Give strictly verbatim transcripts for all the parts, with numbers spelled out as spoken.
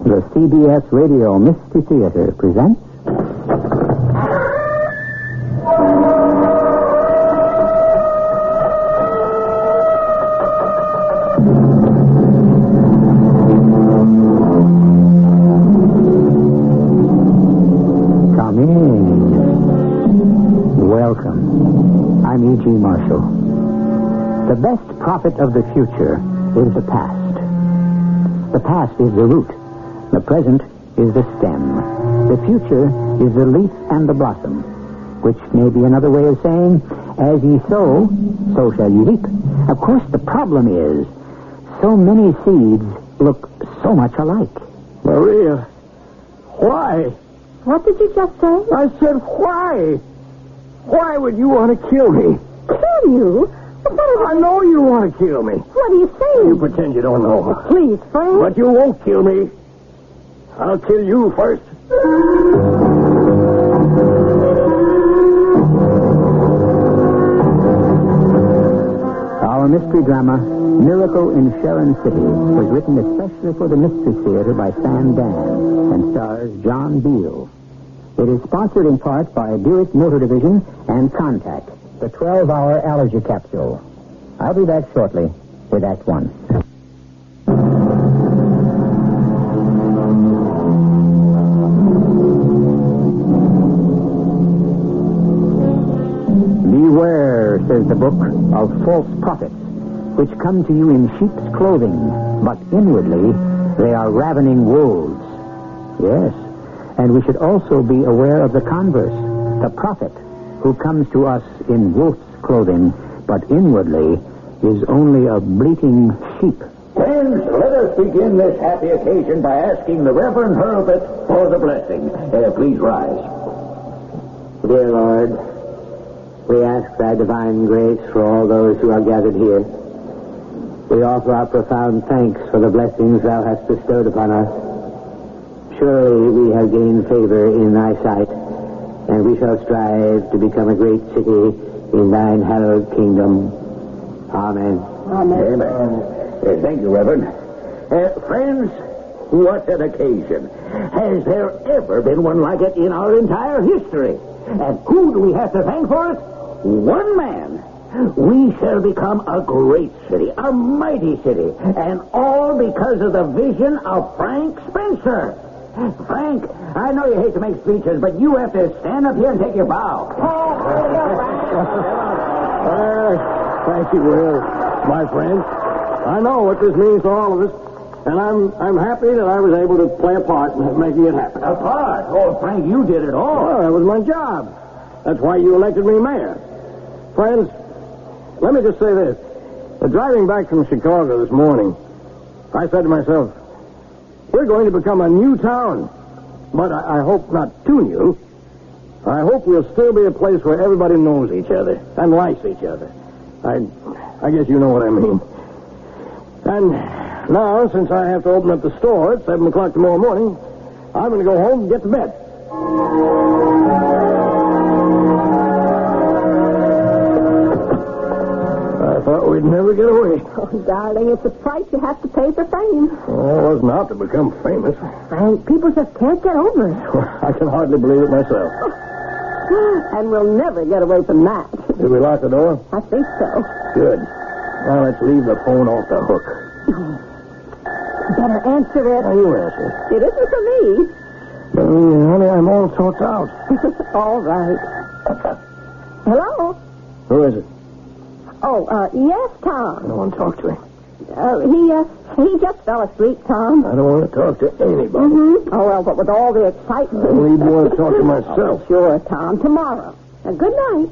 The C B S Radio Mystery Theater presents... Come in. Welcome. I'm E G. Marshall. The best prophet of the future is the past. The past is the root. The present is the stem. The future is the leaf and the blossom, which may be another way of saying, as ye sow, so shall ye reap. Of course, the problem is, so many seeds look so much alike. Maria, why? What did you just say? I said why? Why would you want to kill me? Kill you? I know you want to kill me. What are you saying? You pretend you don't know. Please, Frank. But you won't kill me. I'll kill you first. Our mystery drama, Miracle in Sharon City, was written especially for the Mystery Theater by Sam Dan and stars John Beal. It is sponsored in part by Buick Motor Division and Contact, the twelve-hour allergy capsule. I'll be back shortly with Act One. Beware, says the book, of false prophets, which come to you in sheep's clothing, but inwardly they are ravening wolves. Yes, and we should also be aware of the converse, the prophet, who comes to us in wolf's clothing, but inwardly is only a bleating sheep. Friends, let us begin this happy occasion by asking the Reverend Hurlbut for the blessing. Uh, please rise. Dear Lord, we ask thy divine grace for all those who are gathered here. We offer our profound thanks for the blessings thou hast bestowed upon us. Surely we have gained favor in thy sight, and we shall strive to become a great city in thine hallowed kingdom. Amen. Amen. Amen. Uh, thank you, Reverend. Uh, friends, what an occasion. Has there ever been one like it in our entire history? And who do we have to thank for it? One man. We shall become a great city, a mighty city, and all because of the vision of Frank Spencer. Frank, I know you hate to make speeches, but you have to stand up here and take your bow. uh, thank you, Will, my friend. I know what this means to all of us, and I'm I'm happy that I was able to play a part in making it happen. A part? Oh, Frank, you did it all. Well, that was my job. That's why you elected me mayor. Friends, let me just say this. Uh, driving back from Chicago this morning, I said to myself, we're going to become a new town. But I, I hope not too new. I hope we'll still be a place where everybody knows each other and likes each other. I, I guess you know what I mean. And now, since I have to open up the store at seven o'clock tomorrow morning, I'm going to go home and get to bed. I thought we'd never get away. Oh, darling, it's a price you have to pay for fame. Oh, it wasn't out to become famous. Frank, people just can't get over it. I can hardly believe it myself. And we'll never get away from that. Did we lock the door? I think so. Good. Now let's leave the phone off the hook. Better answer it. Now you answer. It isn't for me. But, honey, I'm all talked out. All right. Hello? Who is it? Oh, uh, yes, Tom. I don't want to talk to him. Uh, he, uh, he just fell asleep, Tom. I don't want to talk to anybody. Mm-hmm. Oh, well, but with all the excitement. I need more to talk to myself. Oh, sure, Tom. Tomorrow. Now, good night.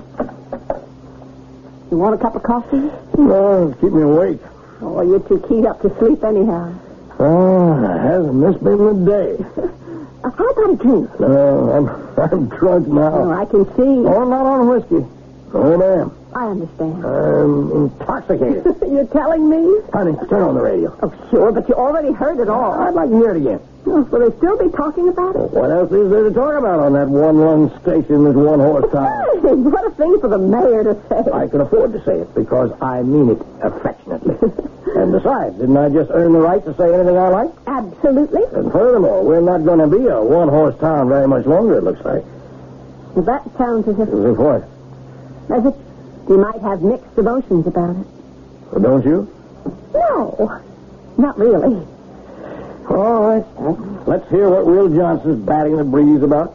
You want a cup of coffee? No, keep me awake. Oh, you're too keyed up to sleep anyhow. Oh, hasn't this been the day? Uh, how about a drink? No, I'm, I'm drunk now. Oh, I can see. Oh, I'm not on whiskey. Oh, ma'am. I understand. I'm intoxicated. You're telling me? Honey, turn on the radio. Oh, sure, but you already heard it all. I'd like to hear it again. Oh, will they still be talking about it? What else is there to talk about on that one-lung station, this one-horse town? Hey, what a thing for the mayor to say. I can afford to say it because I mean it affectionately. And besides, didn't I just earn the right to say anything I like? Absolutely. And furthermore, we're not going to be a one-horse town very much longer, it looks like. Well, that sounds as if... As if what? As if you might have mixed emotions about it. Well, don't you? No, not really. All right. Let's hear what Will Johnson's batting the breeze about.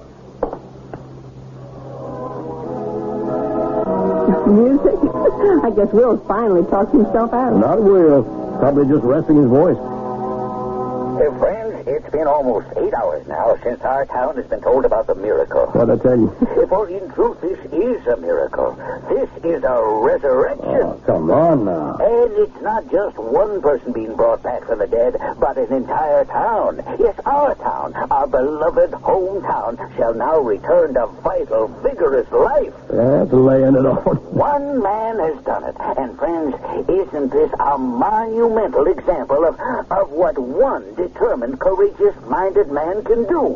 Music? I guess Will's finally talked himself out. Not Will. Probably just resting his voice. Hey, friends, it's been almost eight hours now since our town has been told about the miracle. What'd I tell you? For in truth, this is a miracle. This is a resurrection. Oh, come on now. And it's not just one person being brought back from the dead, but an entire town. Yes, our town, our beloved hometown, shall now return to vital, vigorous life. That's laying it on. One man has done it. And, friends, isn't this a monumental example of, of what one determined, courageous-minded man can do?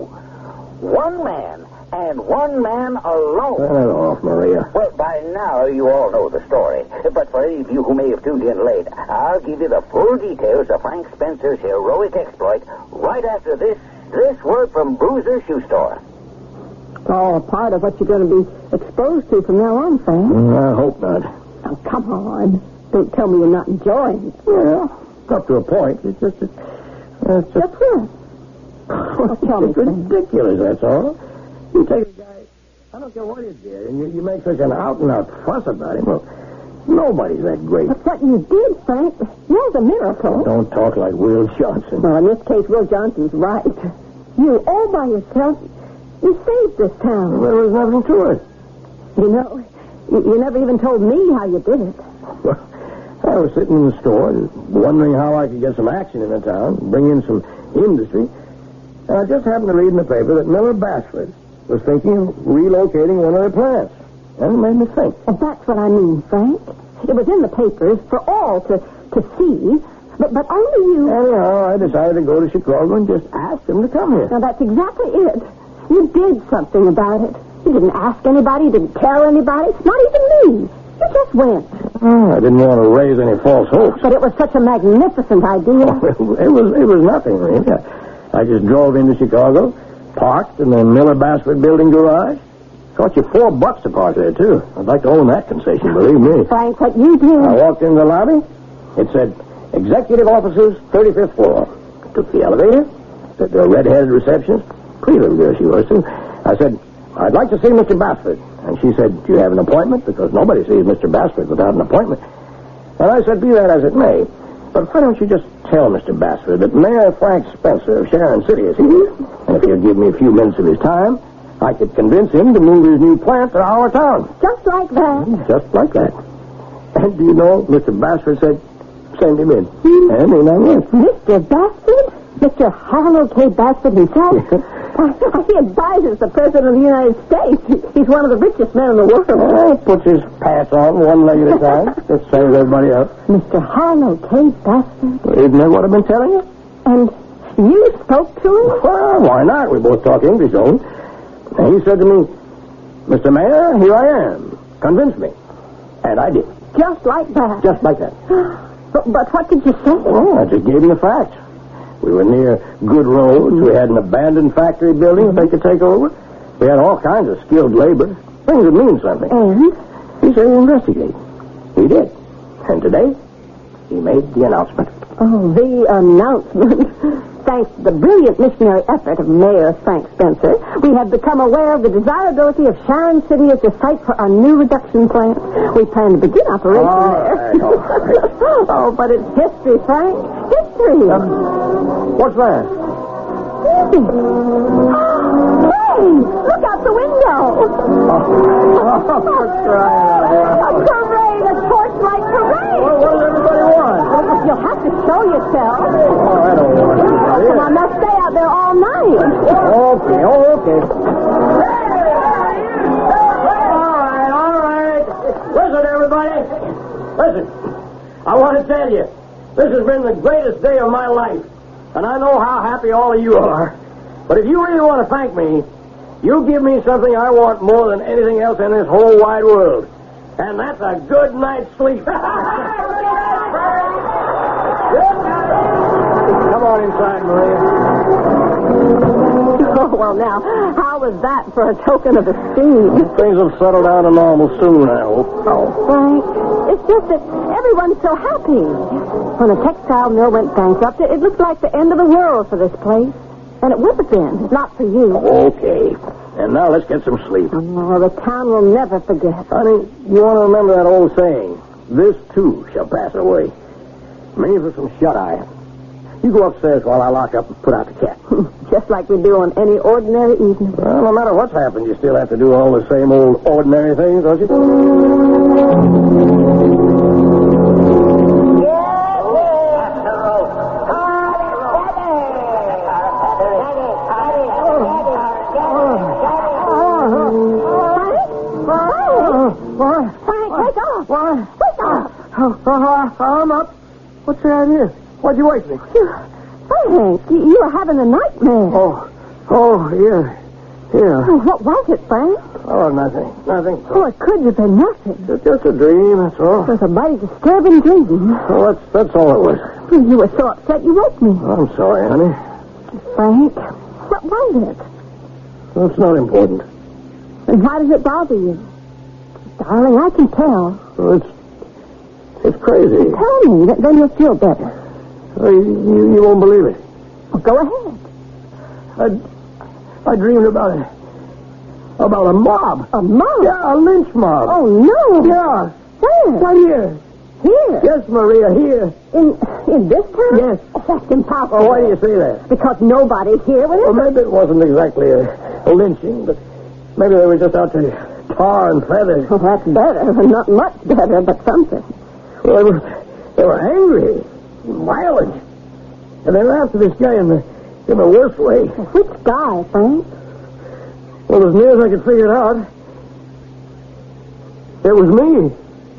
One man, and one man alone. Turn it off, Maria. Well, by now you all know the story. But for any of you who may have tuned in late, I'll give you the full details of Frank Spencer's heroic exploit right after this this word from Bruiser Shoe Store. It's all a part of what you're going to be exposed to from now on, Frank. Mm, I hope not. Oh, come on. Don't tell me you're not enjoying it. Well, up to a point. It's just... It's, it's just... Just what? Well, tell me, It's ridiculous, that's all. You take a guy... I don't care what he did, and you, you make such an out-and-out fuss about him. Well, nobody's that great. But what you did, Frank, was a miracle. Don't talk like Will Johnson. Well, in this case, Will Johnson's right. You, all by yourself, you saved this town. There was nothing to it. You know, you, you never even told me how you did it. Well, I was sitting in the store, wondering how I could get some action in the town, bring in some industry. And I just happened to read in the paper that Miller Basford was thinking of relocating one of their plants. And it made me think. And that's what I mean, Frank. It was in the papers for all to, to see, but, but only you... Anyhow, I decided to go to Chicago and just ask them to come here. Now, that's exactly it. You did something about it. You didn't ask anybody, you didn't tell anybody, not even me. You just went. Oh, I didn't want to raise any false hopes. But it was such a magnificent idea. Oh, it was it was nothing, really. I, I just drove into Chicago, parked in the Miller Basford building garage. Cost you four bucks to park there, too. I'd like to own that concession, believe me. Frank, what you did... I walked in the lobby. It said, Executive Offices, thirty-fifth floor. I took the elevator. Said the red-headed receptionist. Pretty little girl she was, too. I said, I'd like to see Mister Basford. And she said, do you have an appointment? Because nobody sees Mister Basford without an appointment. And I said, be that as it may, but why don't you just tell Mister Basford that Mayor Frank Spencer of Sharon City is here? And if he'll give me a few minutes of his time, I could convince him to move his new plant to our town. Just like that. Just like that. And do you know, Mister Basford said, send him in. Hmm. And in I went. Mister Basford? Mister Harlow K. Basford himself? He advises the President of the United States. He's one of the richest men in the world. Well, he puts his pants on one leg at a time. Just saves everybody else. Mister Harlow K. Basford? Isn't that what I've been telling you? And you spoke to him? Well, why not? We both talk English, don't we? And he said to me, Mister Mayor, here I am. Convince me. And I did. Just like that? Just like that. But, but what did you say? Well, I just gave him the facts. We were near good roads. We had an abandoned factory building that they could take over. We had all kinds of skilled labor. Things that mean something. And? He said he'd investigate. He did. And today, he made the announcement. Oh, the announcement. Thanks to the brilliant missionary effort of Mayor Frank Spencer, we have become aware of the desirability of Sharon City as the site for our new reduction plant. We plan to begin operation All there. right, all right. Oh, but it's history, Frank. History. Um, what's that? Hey, look out the window. Oh, for crying out A loud. parade, a torchlight parade. Well, what does everybody want? Well, you'll have to show yourself. Oh, I don't want to. Come on, they'll stay out there all night. Okay, okay. All right, all right. Listen, everybody. tell you, this has been the greatest day of my life. And I know how happy all of you are. But if you really want to thank me, you give me something I want more than anything else in this whole wide world. And that's a good night's sleep. Come on inside, Maria. Oh, well, now, how was that for a token of esteem? Things will settle down to normal soon, I hope. Oh, Frank, it's just that everyone's so happy. When the textile mill went bankrupt, it looked like the end of the world for this place. And it would have been, if not for you. Okay. And now let's get some sleep. Oh, the town will never forget. Honey, you want to remember that old saying, this too shall pass away. Me for some shut-eye. You go upstairs while I lock up and put out the cat. Just like we do on any ordinary evening. Well, no matter what's happened, you still have to do all the same old ordinary things, don't you? I'm up. What's the idea? Why'd you wake me? Frank, you, you were having a nightmare. Oh, oh, yeah, yeah. Oh, what was it, Frank? Oh, nothing, nothing. Oh, it couldn't have been nothing. It's just a dream, that's all. It was a mighty disturbing dream. Oh, that's, that's all it was. You were so upset you woke me. I'm sorry, honey. Frank, what was it? Well, it's not important. And why does it bother you? Darling, I can tell. Well, it's, it's crazy. Tell me, th- then you'll feel better. Well, you, you, you won't believe it. Well, go ahead. I, I dreamed about it. About a mob. A mob? Yeah, a lynch mob. Oh, no. Yeah. Where? Right here. Here? Yes, Maria, here. In in this town? Yes. Oh, that's impossible. Oh, why do you say that? Because nobody's here with Well, it. maybe it wasn't exactly a, a lynching, but maybe they were just out to tar and feather. Well, that's better. Not much better, but something. Well, they were, they were angry, violent, and they were after this guy in the in the worst way. Which guy, Frank? Well, as near as I could figure it out, it was me.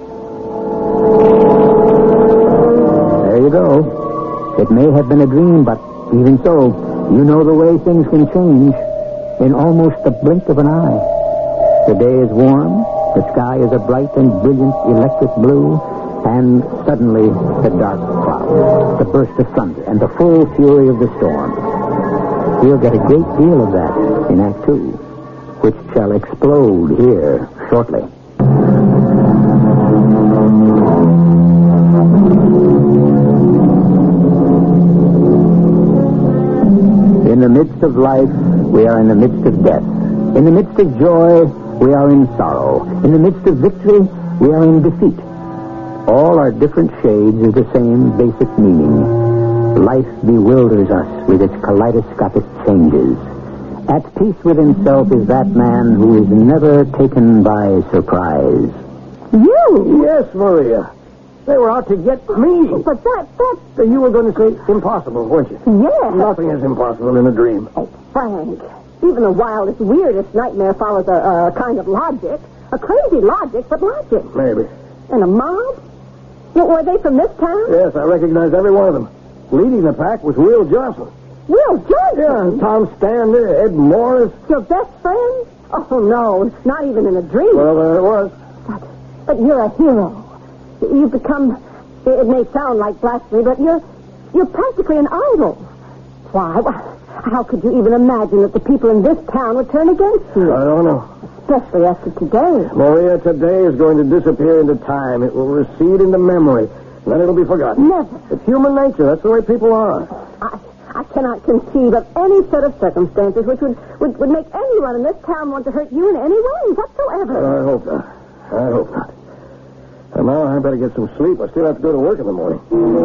There you go. It may have been a dream, but even so, you know the way things can change in almost the blink of an eye. The day is warm, the sky is a bright and brilliant electric blue, and suddenly the dark cloud, the burst of thunder, and the full fury of the storm. We'll get a great deal of that in Act Two, which shall explode here shortly. In the midst of life, we are in the midst of death. In the midst of joy, we are in sorrow. In the midst of victory, we are in defeat. All our different shades of the same basic meaning. Life bewilders us with its kaleidoscopic changes. At peace with himself is that man who is never taken by surprise. You? Yes, Maria. They were out to get me. But that, that... You were going to say impossible, weren't you? Yes. Nothing is impossible in a dream. Oh, Frank, even the wildest, weirdest nightmare follows a, a kind of logic. A crazy logic, but logic. Maybe. And a mob? Well, were they from this town? Yes, I recognized every one of them. Leading the pack was Will Johnson. Will Johnson? Yeah, Tom Stander, Ed Morris. Your best friend? Oh, no, not even in a dream. Well, there it was. But, but you're a hero. You've become, it may sound like blasphemy, but you're, you're practically an idol. Why? How could you even imagine that the people in this town would turn against you? I don't know. Especially after today. Maria, today is going to disappear into time. It will recede into memory. And then it'll be forgotten. Never. It's human nature. That's the way people are. I, I cannot conceive of any set of circumstances which would, would, would make anyone in this town want to hurt you in any way whatsoever. I hope not. I hope not. And now I better get some sleep. I still have to go to work in the morning.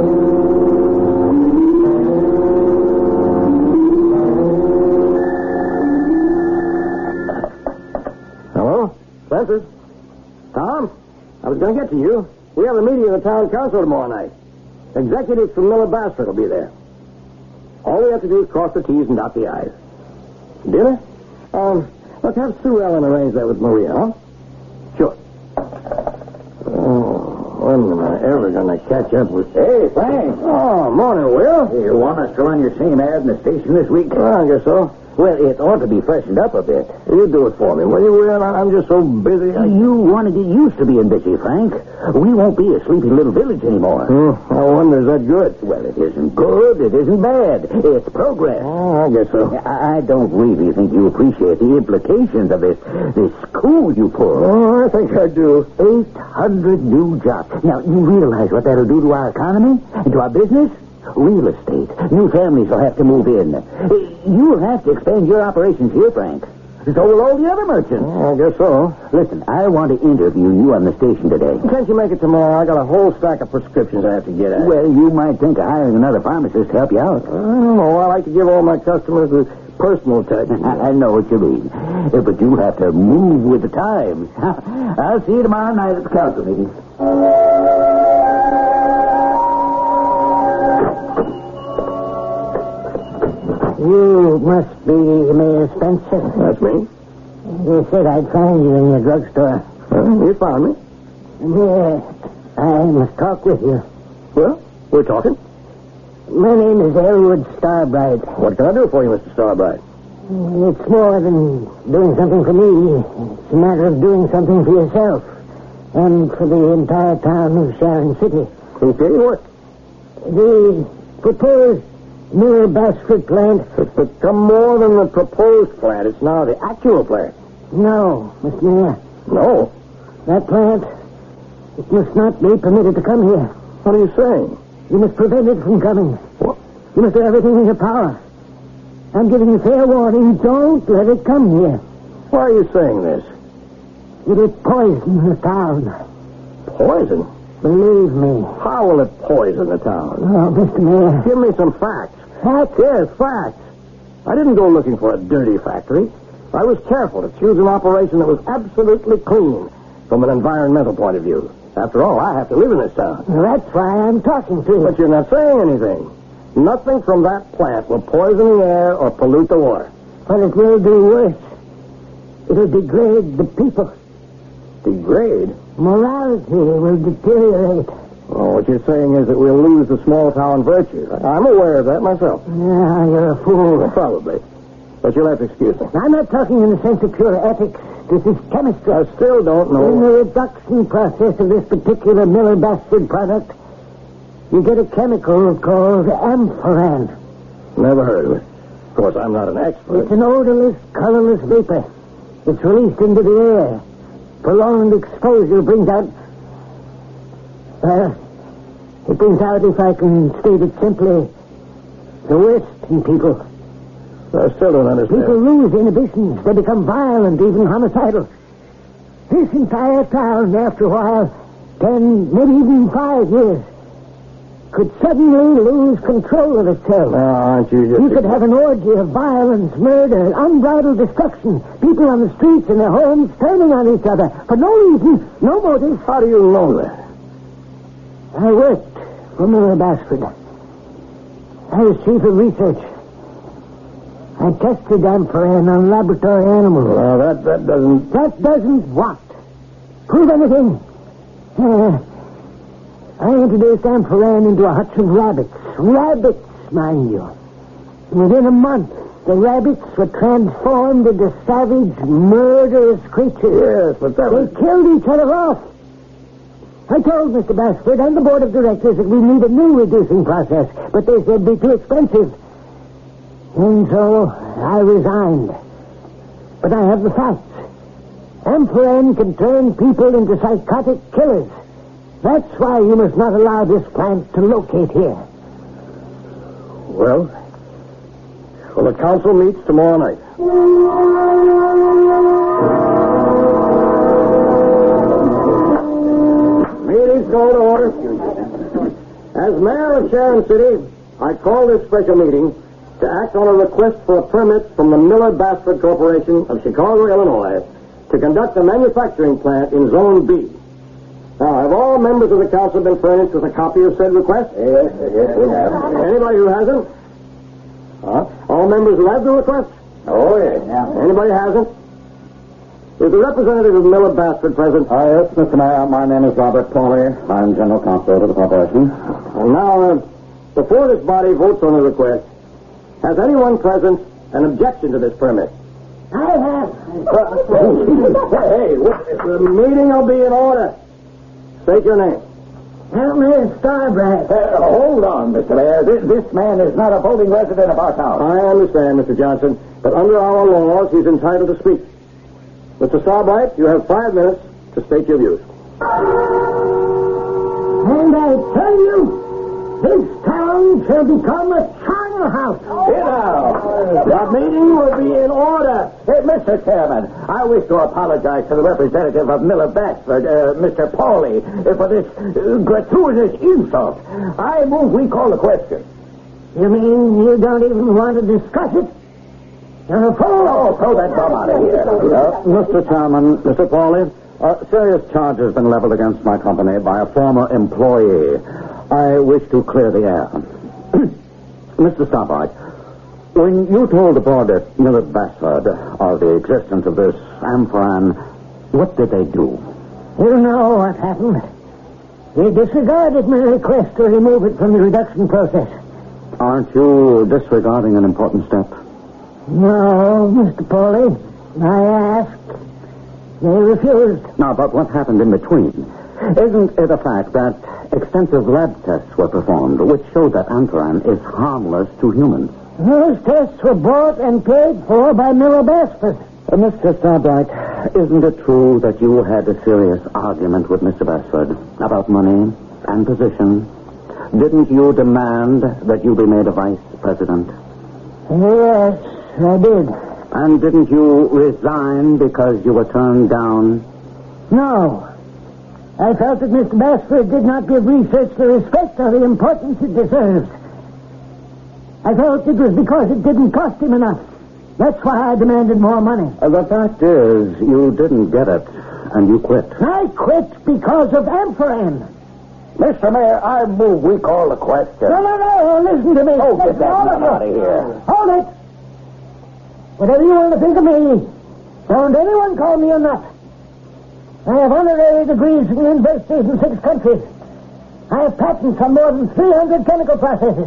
Hello? Spencer? Tom? I was going to get to you. We have a meeting of the town council tomorrow night. Executives from Miller Basford will be there. All we have to do is cross the T's and dot the I's. Dinner? Um, let's have Sue Ellen arrange that with Maria, huh? Sure. Oh, when am I ever going to catch up with... Hey, Frank. Oh, morning, Will. You want us to run your same ad in the station this week? Well, I guess so. Well, it ought to be freshened up a bit. You do it for me, will you, Will? I'm just so busy. I... You want to get used to being busy, Frank. We won't be a sleepy little village anymore. Hmm, I wonder, is that good? Well, it isn't good. It isn't bad. It's progress. Oh, I guess so. I I don't really think you appreciate the implications of this this coup you pulled. Oh, I think I do. eight hundred new jobs. Now, you realize what that'll do to our economy and to our business? Real estate. New families will have to move in. You'll have to expand your operations here, Frank. So will all the other merchants. Oh, I guess so. Listen, I want to interview you on the station today. Can't you make it tomorrow? I got a whole stack of prescriptions I have to get at. Well, you might think of hiring another pharmacist to help you out. I don't know. I like to give all my customers the personal touch. I know what you mean. But you'll have to move with the times. I'll see you tomorrow night at the council meeting. You must be Mayor Spencer. That's me. You said I'd find you in your drugstore. Well, you found me. Yeah, I must talk with you. Well, we're talking. My name is Elwood Starbright. What can I do for you, Mister Starbright? It's more than doing something for me. It's a matter of doing something for yourself and for the entire town of Sharon City. Okay, what? The proposed Miller Basford plant. It's become more than the proposed plant. It's now the actual plant. No, Mister Mayor. No. That plant, it must not be permitted to come here. What are you saying? You must prevent it from coming. What? You must do everything in your power. I'm giving you fair warning. Don't let it come here. Why are you saying this? It'll poison the town. Poison? Believe me. How will it poison the town? Oh, Mister Mayor. Give me some facts. Facts? Yes, facts. I didn't go looking for a dirty factory. I was careful to choose an operation that was absolutely clean from an environmental point of view. After all, I have to live in this town. That's why I'm talking to you. But you're not saying anything. Nothing from that plant will poison the air or pollute the water. But it will do worse. It'll degrade the people. Degrade? Morality will deteriorate. Oh, what you're saying is that we'll lose the small town virtue. I'm aware of that myself. Yeah, you're a fool. Probably. But you'll have to excuse me. I'm not talking in the sense of pure ethics. This is chemistry. I still don't know. In the reduction process of this particular Miller Basford product, you get a chemical called amphoran. Never heard of it. Of course, I'm not an expert. It's an odorless, colorless vapor. It's released into the air. Prolonged exposure brings out... Uh, it brings out, if I can state it simply, the worst in people. I still don't understand. People lose inhibitions. They become violent, even homicidal. This entire town, after a while, ten, maybe even five years, could suddenly lose control of itself. No, aren't you just... You could have an orgy of violence, murder, unbridled destruction. People on the streets in their homes turning on each other for no reason, no motive. How do you know that? I worked for Miller Basford. I was chief of research. I tested amphoran on laboratory animals. Well, that, that doesn't... That doesn't what? Prove anything. Uh, I introduced amphoran into a hutch of rabbits. Rabbits, mind you. Within a month, the rabbits were transformed into savage, murderous creatures. Yes, but that They was... killed each other off. I told Mister Basford and the board of directors that we need a new reducing process, but they said it'd be too expensive. And so I resigned. But I have the facts. Amphoran can turn people into psychotic killers. That's why you must not allow this plant to locate here. Well, well, the council meets tomorrow night. Meeting's called to order. As mayor of Sharon City, I call this special meeting to act on a request for a permit from the Miller Basford Corporation of Chicago, Illinois, to conduct a manufacturing plant in Zone B. Now, have all members of the council been furnished with a copy of said request? Yes, yes, we have. Anybody who hasn't? Huh? All members who have the request? Oh, yes. Yeah. Anybody hasn't? Is the representative of Miller Basford present? Uh, yes, Mister Mayor. My name is Robert Pauley. I'm General Counsel to the corporation. And now, uh, before this body votes on the request, has anyone present an objection to this permit? I have. Hey, what, the meeting will be in order. State your name. Elmer Starbright. Uh, hold on, Mister Mayor. This, this man is not a voting resident of our town. I understand, Mister Johnson, but under our laws, he's entitled to speak. Mister Starbright, you have five minutes to state your views. And I tell you, this town shall become a charnel house. Sit down. The meeting will be in order. Hey, Mister Chairman, I wish to apologize to the representative of Miller Basford, uh, Mister Pauley, uh, for this uh, gratuitous insult. I move we call the question. You mean you don't even want to discuss it? You're a fool. Oh, throw that bum out of here. Uh, Mister Chairman, Mister Pauley, uh, serious charge has been leveled against my company by a former employee. I wish to clear the air. Mister Starbright, when you told the board at Miller Basford of the existence of this Amphoran, what did they do? You know what happened. They disregarded my request to remove it from the reduction process. Aren't you disregarding an important step? No, Mister Pauley. I asked. They refused. Now, but what happened in between? Isn't it a fact that extensive lab tests were performed which showed that Amphoran is harmless to humans? Those tests were bought and paid for by Miller Basford. Uh, Mister Starbright, isn't it true that you had a serious argument with Mister Basford about money and position? Didn't you demand that you be made a vice president? Yes, I did. And didn't you resign because you were turned down? No. I felt that Mister Basford did not give research the respect or the importance it deserved. I felt it was because it didn't cost him enough. That's why I demanded more money. Uh, the fact is, you didn't get it, and you quit. I quit because of Amphoran. Mister Mayor, I move we call the question. No, no, no, listen to me. Oh, get Listen, that all of man you. out of here. Hold it. Whatever you want to think of me, don't anyone call me a nut. I have honorary degrees from universities in six countries. I have patents on more than three hundred chemical processes.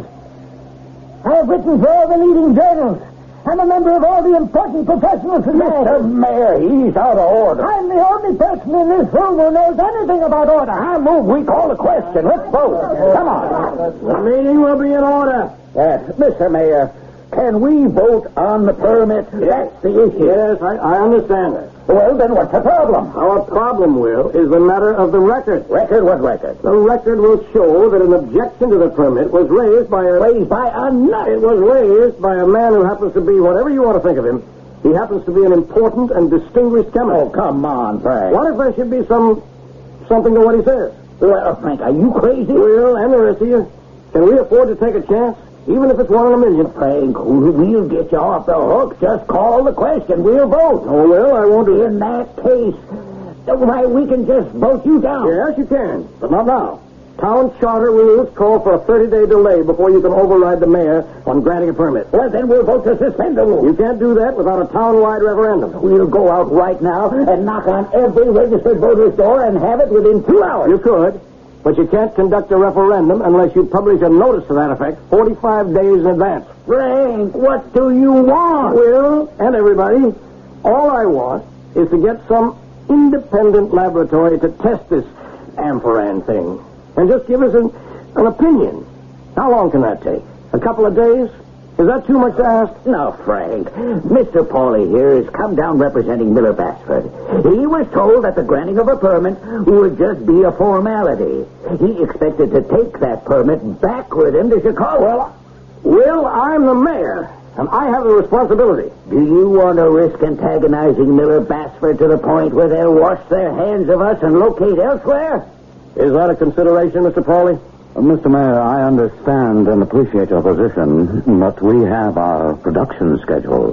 I have written for all the leading journals. I'm a member of all the important professional Mister societies. Mayor, he's out of order. I'm the only person in this room who knows anything about order. I move we call the question. Let's vote. Come on. The meeting will be in order. Uh, Mister Mayor, can we vote on the permit? That's the issue. Yes, I, I understand that. Well, then what's the problem? Our problem, Will, is the matter of the record. Record? What record? The record will show that an objection to the permit was raised by a... Raised by a nut. It was raised by a man who happens to be, whatever you want to think of him, he happens to be an important and distinguished chemist. Oh, come on, Frank. What if there should be some... something to what he says? Well, Frank, are you crazy? Will, and the rest of you, can we afford to take a chance? Even if it's one in a million. Frank, we'll get you off the hook. Just call the question. We'll vote. Oh, well, I won't do it. In that case, why, we can just vote you down. Yes, you can, but not now. Town charter rules call for a thirty-day delay before you can override the mayor on granting a permit. Well, then we'll vote to suspend the rule. You can't do that without a town-wide referendum. We'll go out right now and knock on every registered voter's door and have it within two hours. You could, but you can't conduct a referendum unless you publish a notice to that effect forty-five days in advance. Frank, what do you want? Will, and everybody, all I want is to get some independent laboratory to test this Amphoran thing. And just give us an, an opinion. How long can that take? A couple of days? Is that too much to ask? No, Frank. Mister Pauley here has come down representing Miller Basford. He was told that the granting of a permit would just be a formality. He expected to take that permit back with him to Chicago. Well, Will, I'm the mayor, and I have the responsibility. Do you want to risk antagonizing Miller Basford to the point where they'll wash their hands of us and locate elsewhere? Is that a consideration, Mister Pauley? Uh, Mister Mayor, I understand and appreciate your position, but we have our production schedules.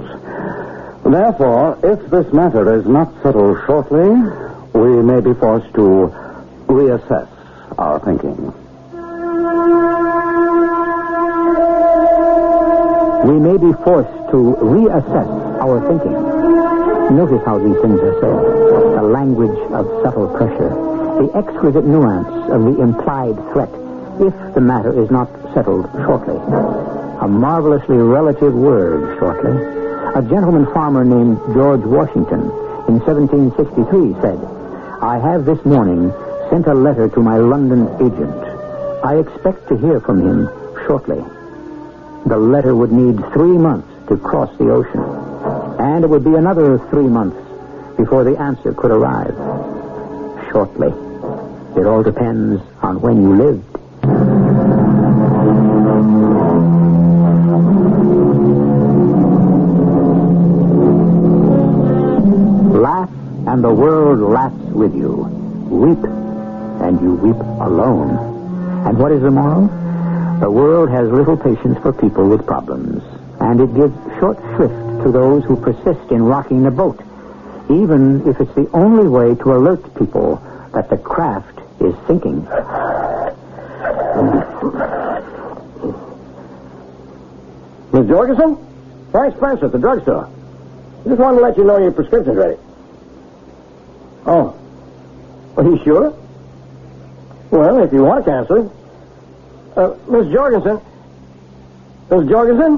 Therefore, if this matter is not settled shortly, we may be forced to reassess our thinking. We may be forced to reassess our thinking. Notice how these things are said. The language of subtle pressure. The exquisite nuance of the implied threat, if the matter is not settled shortly. A marvelously relative word, shortly. A gentleman farmer named George Washington in seventeen sixty-three said, I have this morning sent a letter to my London agent. I expect to hear from him shortly. The letter would need three months to cross the ocean. And it would be another three months before the answer could arrive. Shortly. It all depends on when you lived. Laugh, and the world laughs with you. Weep, and you weep alone. And what is the moral? The world has little patience for people with problems, and it gives short shrift to those who persist in rocking the boat, even if it's the only way to alert people that the craft is sinking. Miss Jorgensen? Frank Spencer at the drugstore. I just wanted to let you know your prescription's ready. Oh. Are you sure? Well, if you want to cancel it. Uh, Miss Jorgensen? Miss Jorgensen?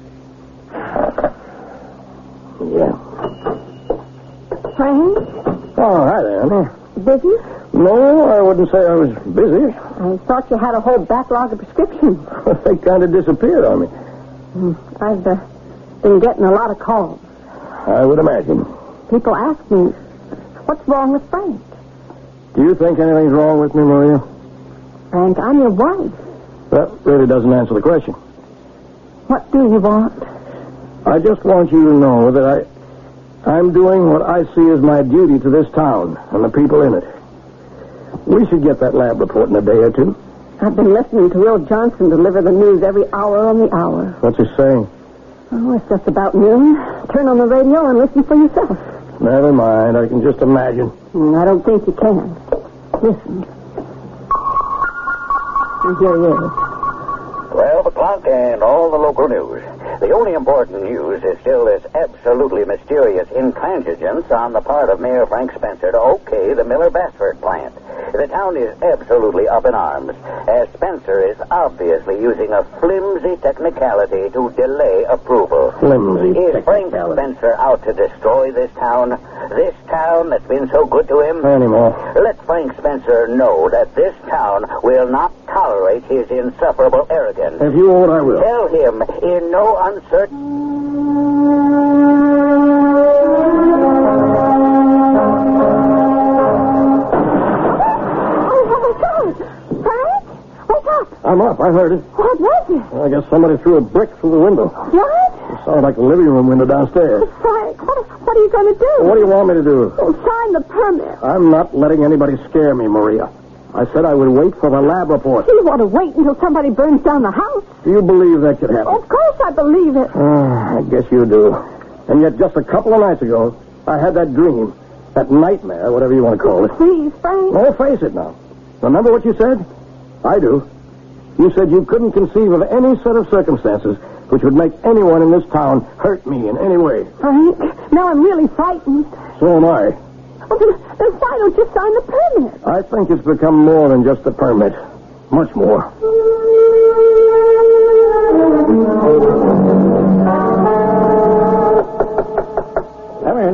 Yeah. Frank? Oh, hi there, honey. Busy? No, I wouldn't say I was busy. I thought you had a whole backlog of prescriptions. They kind of disappeared on me. I've uh, been getting a lot of calls. I would imagine. People ask me, what's wrong with Frank? Do you think anything's wrong with me, Maria? Frank, I'm your wife. That really doesn't answer the question. What do you want? I just want you to know that I, I'm doing what I see as my duty to this town and the people in it. We should get that lab report in a day or two. I've been listening to Will Johnson deliver the news every hour on the hour. What's he saying? Oh, it's just about noon. Turn on the radio and listen for yourself. Never mind. I can just imagine. I don't think you can. Listen. And here he is. twelve o'clock and all the local news. The only important news is still this absolutely mysterious intransigence on the part of Mayor Frank Spencer to okay the Miller-Basford plant. The town is absolutely up in arms, as Spencer is obviously using a flimsy technicality to delay approval. Flimsy Is Frank technicality. Spencer out to destroy this town? This town that's been so good to him? Anymore. Let Frank Spencer know that this town will not tolerate his insufferable arrogance. If you won't, I will. Tell him in no uncertain... I'm up. I heard it. What was it? I guess somebody threw a brick through the window. What? It sounded like the living room window downstairs. Frank, what, what are you going to do? What do you want me to do? Oh, sign the permit. I'm not letting anybody scare me, Maria. I said I would wait for the lab report. You want to wait until somebody burns down the house? Do you believe that could happen? Of course I believe it. Ah, I guess you do. And yet just a couple of nights ago, I had that dream. That nightmare, whatever you want to call it. Please, Frank. Oh, face it now. Remember what you said? I do. You said you couldn't conceive of any set of circumstances which would make anyone in this town hurt me in any way. Frank, now I'm really frightened. So am I. Well, then, then why don't you sign the permit? I think it's become more than just a permit. Much more. Come in.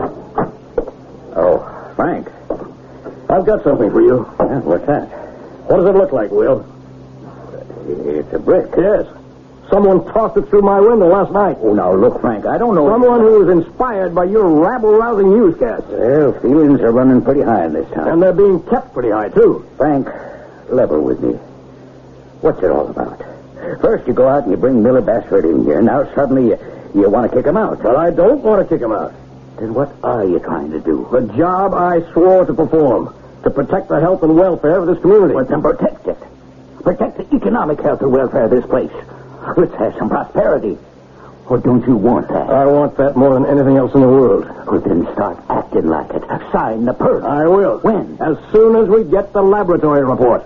Oh, Frank. I've got something for you. Yeah, what's that? What does it look like, Will? It's a brick. Yes. Someone tossed it through my window last night. Oh, now, look, Frank, I don't know... Someone who was inspired by your rabble-rousing newscast. Well, feelings are running pretty high in this town. And they're being kept pretty high, too. Frank, level with me. What's it all about? First, you go out and you bring Miller Basford in here. Now, suddenly, you, you want to kick him out. But I don't want to kick him out. Then what are you trying to do? The job I swore to perform. To protect the health and welfare of this community. Well, then protect it. Protect the economic health and welfare of this place. Let's have some prosperity. Or don't you want that? I want that more than anything else in the world. Well, then start acting like it. Sign the permit. I will. When? As soon as we get the laboratory report.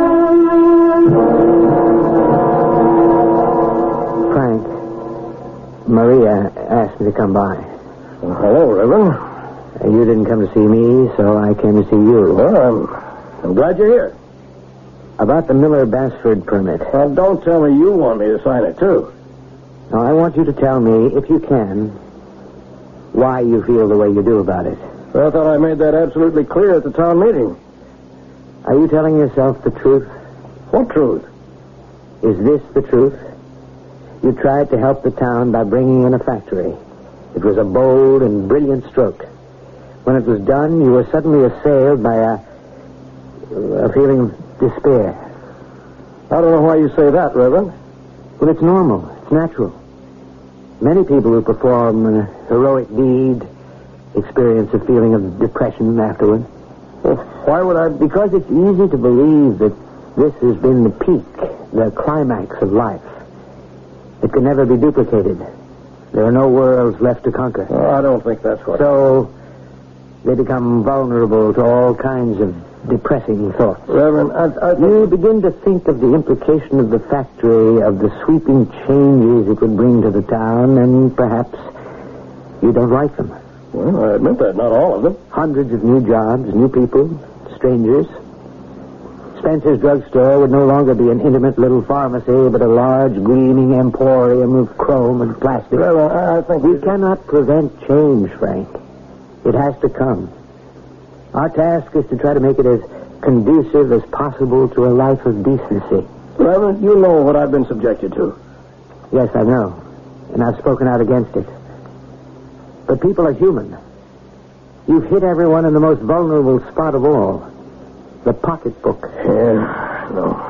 Frank, asked me to come by. Well, hello, Reverend. Uh, you didn't come to see me, so I came to see you. Well, I'm, I'm glad you're here. About the Miller-Basford permit. Well, don't tell me you want me to sign it, too. Now, I want you to tell me, if you can, why you feel the way you do about it. Well, I thought I made that absolutely clear at the town meeting. Are you telling yourself the truth? What truth? Is this the truth? You tried to help the town by bringing in a factory. It was a bold and brilliant stroke. When it was done, you were suddenly assailed by a, a feeling of despair. I don't know why you say that, Reverend. Well, it's normal. It's natural. Many people who perform a heroic deed experience a feeling of depression afterward. Well, why would I... Because it's easy to believe that this has been the peak, the climax of life. It can never be duplicated. There are no worlds left to conquer. Oh, I don't think that's what... So they become vulnerable to all kinds of depressing thoughts. Reverend, I... I think... You begin to think of the implication of the factory, of the sweeping changes it would bring to the town, and perhaps you don't like them. Well, I admit that, not all of them. Hundreds of new jobs, new people, strangers. Spencer's drugstore would no longer be an intimate little pharmacy, but a large, gleaming emporium of chrome and plastic. Well, I, I think... We cannot prevent change, Frank. It has to come. Our task is to try to make it as conducive as possible to a life of decency. Reverend, you know what I've been subjected to. Yes, I know. And I've spoken out against it. But people are human. You've hit everyone in the most vulnerable spot of all. The pocketbook. Yeah,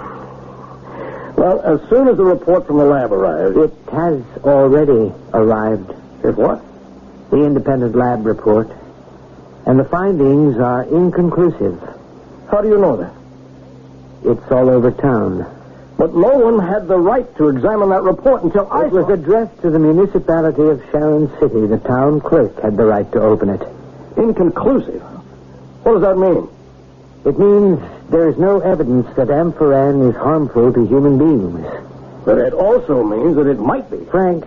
no. Well, as soon as the report from the lab arrives... It has already arrived. If what? The independent lab report. And the findings are inconclusive. How do you know that? It's all over town. But no one had the right to examine that report until I... It was addressed to the municipality of Sharon City. The town clerk had the right to open it. Inconclusive? What does that mean? It means there is no evidence that amphoran is harmful to human beings. But it also means that it might be. Frank,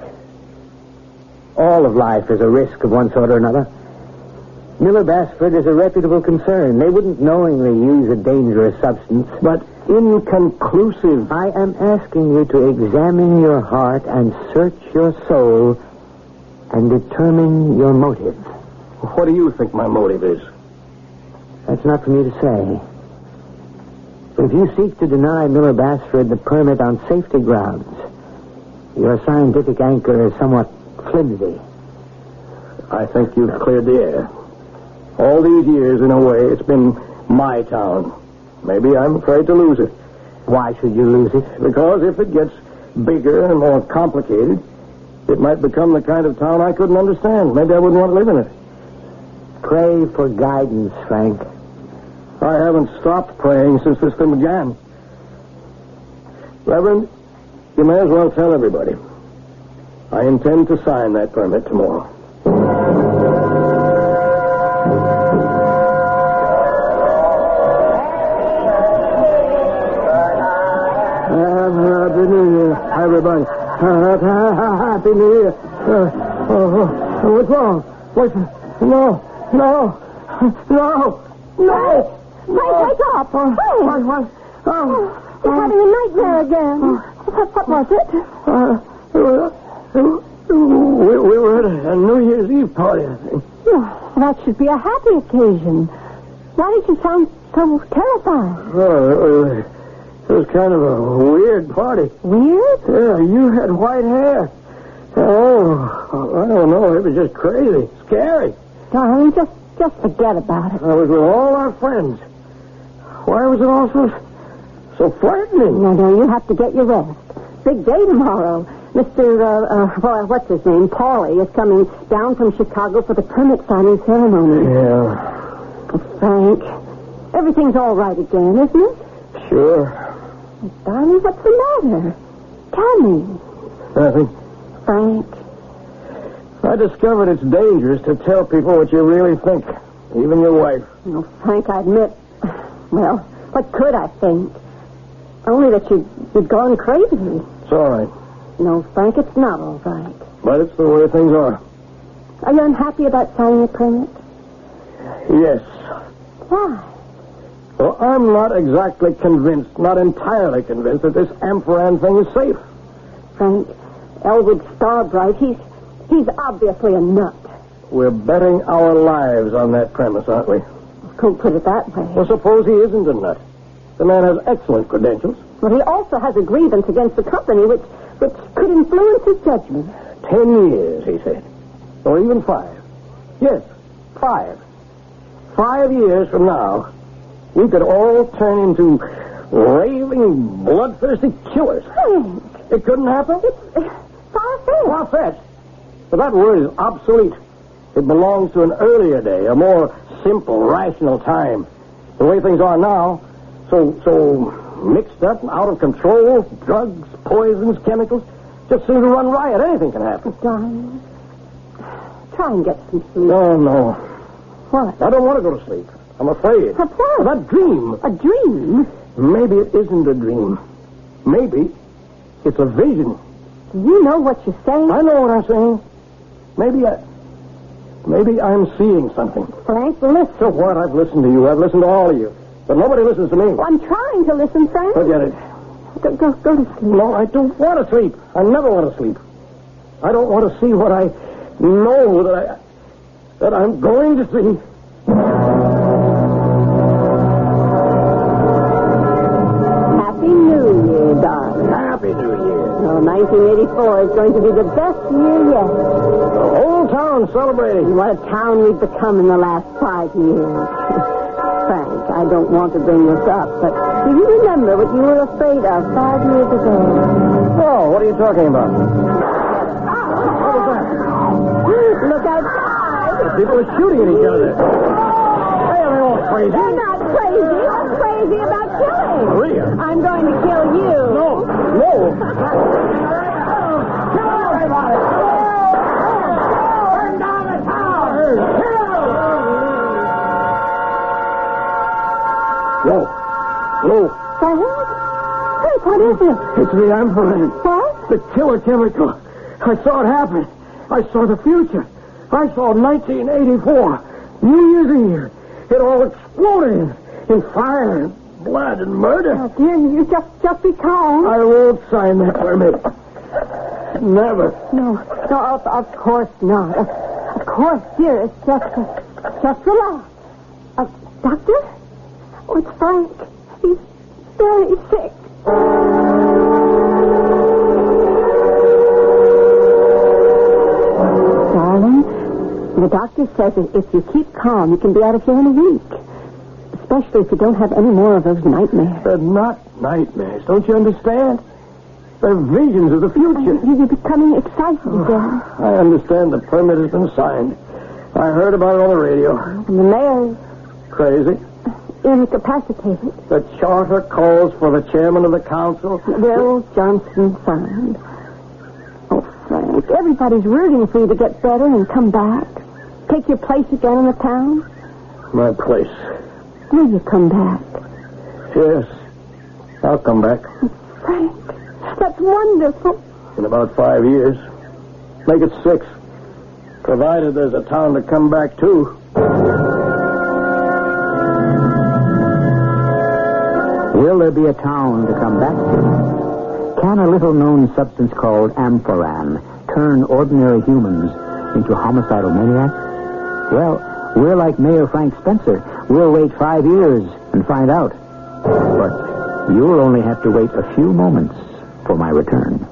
all of life is a risk of one sort or another. Miller-Basford is a reputable concern. They wouldn't knowingly use a dangerous substance. But inconclusive. I am asking you to examine your heart and search your soul and determine your motive. What do you think my motive is? That's not for me to say. But if you seek to deny Miller-Basford the permit on safety grounds, your scientific anchor is somewhat flimsy. I think you've cleared the air. All these years, in a way, it's been my town. Maybe I'm afraid to lose it. Why should you lose it? Because if it gets bigger and more complicated, it might become the kind of town I couldn't understand. Maybe I wouldn't want to live in it. Pray for guidance, Frank. I haven't stopped praying since this thing began. Reverend, you may as well tell everybody. I intend to sign that permit tomorrow. Happy New Year, everybody. Happy New Year. Uh, oh, what's wrong? What's... No, no, no, no. Frank, wake up. Uh, Frank. what, what? Oh, You're having a nightmare again. What, what was it? Uh, we, we were at a, a New Year's Eve party, I think. Oh, that should be a happy occasion. Why did you sound so terrified? Oh, it was, it was kind of a weird party. Weird? Yeah, you had white hair. Oh, I don't know. It was just crazy. Scary. Darling, just, just forget about it. I was with all our friends. Why was it all so, so frightening? No, no, you have to get your rest. Big day tomorrow. Mister, uh, uh, well, what's his name? Paulie is coming down from Chicago for the permit signing ceremony. Yeah. Oh, Frank, everything's all right again, isn't it? Sure. Darling, what's the matter? Tell me. Nothing. Frank. I discovered it's dangerous to tell people what you really think, even your wife. No, Frank, I admit, well, what could I think? Only that you'd, you'd gone crazy. It's all right. No, Frank, it's not all right. But it's the way things are. Are you unhappy about signing a permit? Yes. Why? Well, I'm not exactly convinced, not entirely convinced, that this Amphoran thing is safe. Frank, Elwood Starbright, he's, he's obviously a nut. We're betting our lives on that premise, aren't we? Don't put it that way. Well, suppose he isn't a nut. The man has excellent credentials. Well, he also has a grievance against the company, which, which could influence his judgment. Ten years, he said. Or even five. Yes, five. Five years from now, we could all turn into raving, bloodthirsty killers. Frank, It couldn't happen? it's far-fetched. Far-fetched. But that word is obsolete. It belongs to an earlier day, a more simple, rational time. The way things are now, so so mixed up and out of control, drugs, poisons, chemicals, just seem to run riot. Anything can happen. Darling, try and get some sleep. No, no. What? I don't want to go to sleep. I'm afraid. Of what? That dream. A dream? Maybe it isn't a dream. Maybe it's a vision. Do you know what you're saying? I know what I'm saying. Maybe I... Maybe I'm seeing something. Frank, listen. So what? I've listened to you. I've listened to all of you. But nobody listens to me. Well, I'm trying to listen, Frank. Forget it. Go, go, go to sleep. No, I don't want to sleep. I never want to sleep. I don't want to see what I know that I... that I'm going to see. Happy New Year, darling. Happy New Year. Oh, nineteen eighty-four is going to be the best year yet. The whole town celebrating. What a town we've become in the last five years. Frank, I don't want to bring this up, but do you remember what you were afraid of five years ago? Oh, what are you talking about? Look outside. People are shooting at each other. Hey, are they all crazy? They're not crazy. I'm crazy about killing. Maria. I'm going to kill you. No, no. Kill everybody. Burn down the town. No. No. Frank? Frank, what is it? It's the amphetamine. What? The killer chemical. I saw it happen. I saw the future. I saw nineteen eighty-four. New Year's Eve. It all exploded in fire and blood and murder. Oh, dear, you just, just be calm. I won't sign that permit. Never. No, no, of, of course not. Of, of course, dear, it's just, uh, just relax. Uh, doctor? Oh, it's Frank. He's very sick. Darling, the doctor says that if you keep calm, you can be out of here in a week. Especially if you don't have any more of those nightmares. They're not nightmares. Don't you understand? They're visions of the future. You're becoming excited again. I understand the permit has been signed. I heard about it on the radio. And the mayor's Crazy. incapacitated. The charter calls for the chairman of the council. Will Johnson signed. Oh, Frank, everybody's rooting for you to get better and come back. Take your place again in the town. My place. Will you come back? Yes. I'll come back. Frank, that's wonderful. In about five years. Make it six. Provided there's a town to come back to. Will there be a town to come back to? Can a little-known substance called Amphoran turn ordinary humans into homicidal maniacs? Well, we're like Mayor Frank Spencer. We'll wait five years and find out. But you'll only have to wait a few moments for my return.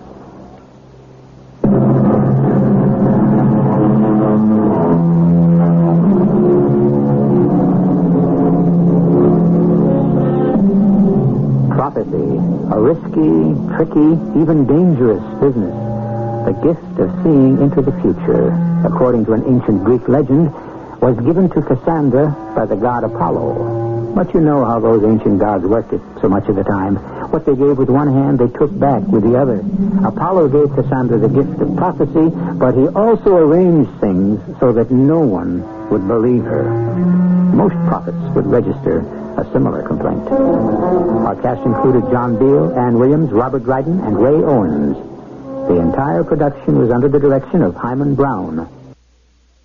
Prophecy, a risky, tricky, even dangerous business. The gift of seeing into the future, according to an ancient Greek legend, was given to Cassandra by the god Apollo. But you know how those ancient gods worked it so much of the time. What they gave with one hand, they took back with the other. Apollo gave Cassandra the gift of prophecy, but he also arranged things so that no one would believe her. Most prophets would register a similar complaint. Our cast included John Beale, Ann Williams, Robert Dryden, and Ray Owens. The entire production was under the direction of Hyman Brown.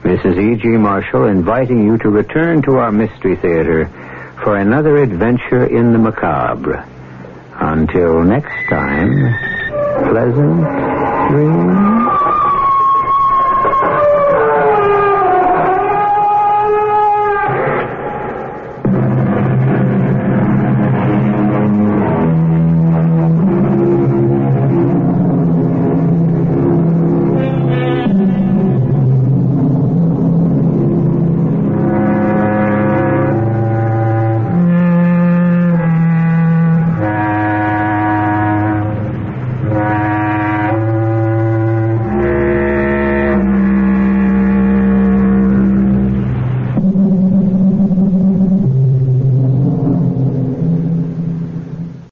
This is E G. Marshall inviting you to return to our Mystery Theater for another adventure in the macabre. Until next time, pleasant dreams.